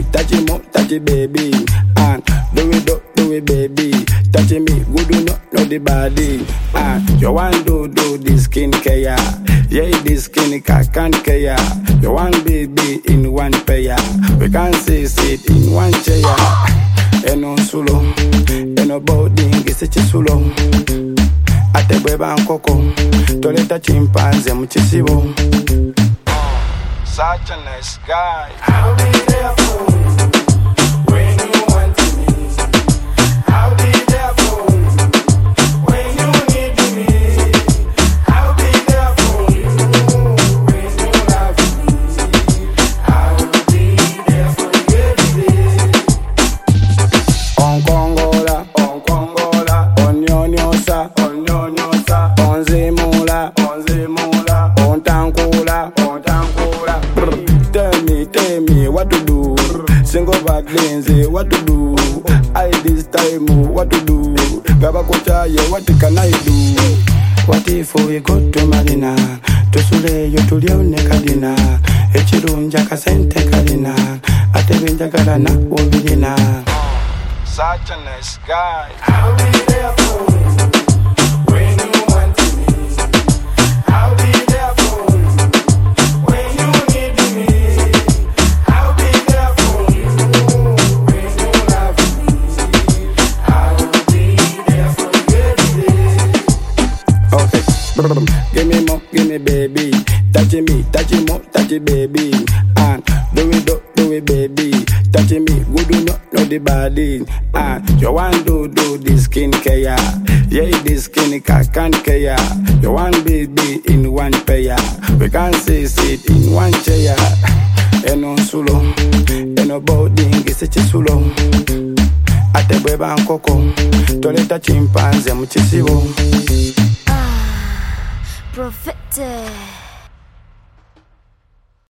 touch it, baby. And do it, baby. Touch me, good do not know the body. And you want do this skin care. Yeah, this skin can care. You want baby in one pair. We can sit in one chair. Eno solo, eno boarding, it's a chisulo. Ate bweba nkoko, toleta chimpanze mchisibo. Such a nice guy. I'll be there for you when you want me. I'll be there for you when you need me. I'll be there for you when you love me. I will be there for you every day. On Congola, on Nyonyosa, on Zemula, on Tankula. Tell me what to do. Single back lanes, what to do? I this time, what to do? Gabakocha, yeah, what can I do? What if we go to Marina? To Sule, you to Leone Cadina. Echirunja Casente Cadina. Atevinja Garana, Obidina. Such a nice guy. I'll be there for you when you want me. I'll be there for you when you need me. I'll be there for you when you love me. I will be there for you every day. Okay, give me more, give me baby. Touch it, baby. And do it, baby. Touch me, good do not know the body. And you want do this skin care. Yeah, this skin can care. You want baby in one pair. We can sit in one chair. Eno solo, eno boarding, it's a chisulo. Ate bweba nkoko, toleta chimpanze mchisibo. Prophet.